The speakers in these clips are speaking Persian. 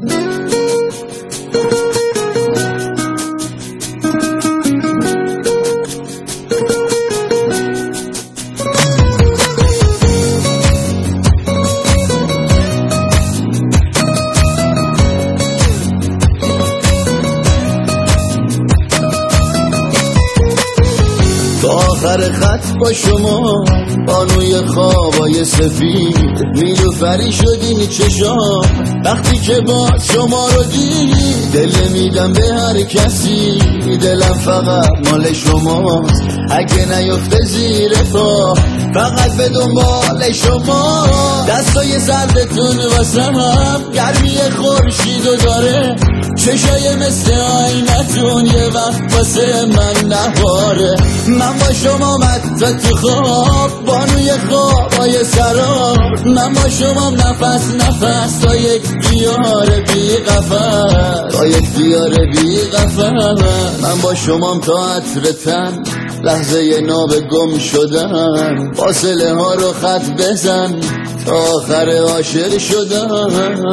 آخر خط با شما بانوی خوابای سفید نیلوفری شدین چشام وقتی که با شما رو دید دل نمیدم به هر کسی دلم فقط مال شماست اگه نیفته زیر پا فقط به دنبال شما دستای سردتون واسه هم گرمی خورشیدو داره چشای مثل آینتون یه وقت واسه من نهاره من با شما متا تو خواب بانوی خوابای سراب من با شما نفس تا یک دیار بی قفس تا یک دیار بی قفس من با شمام تا عطر تن لحظه ناب گم شدن فاصله ها رو خط بزن تا آخر عاشق شدن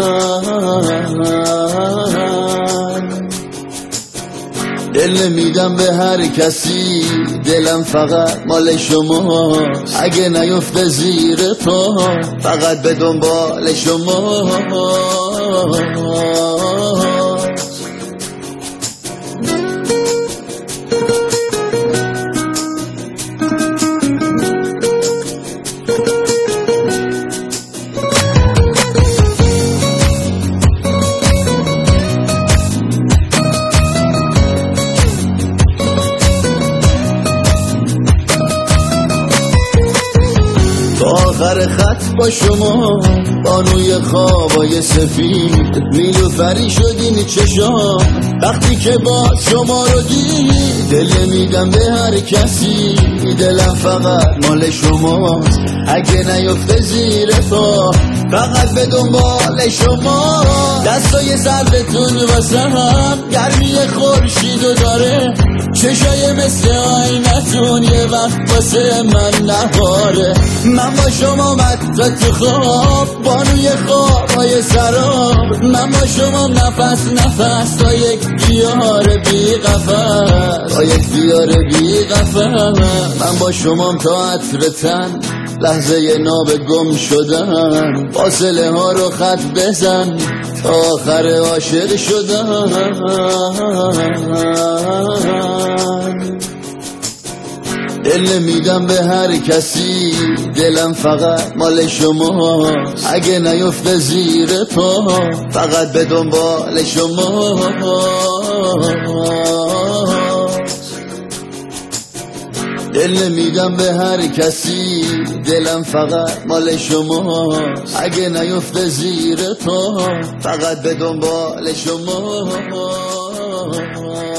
دل نمیدم به هر کسی دلم فقط مال شماست اگه نیفته زیر پا فقط به دنبال شماست آخر خط با شما بانوی خوابای سفید نیلوفری شدین چشام وقتی که با شما رو دید دل نمیدم به هر کسی دلم فقط مال شماست اگه نیفته زیر پا فقط به دنبال شما دستای سردتون واسه هم گرمی خورشیدو داره چشای مثل آینتون یه وقت واسه من نهاره من با شما متا تو خواب بانوی خوابای سراب من با شما نفس تا یک دیار بی قفس تا یک دیار بی قفس من با شمام تا عطر تن لحظه ناب گم شدن فاصله ها رو خط بزن تا آخر عاشق شدن دل نمیدم به هر کسی دلم فقط مال شماست اگه نیفته زیر پا فقط به دنبال شماست دل نمیدم به هر کسی دلم فقط مال شماست اگه نیفته زیر پا فقط به دنبال شماست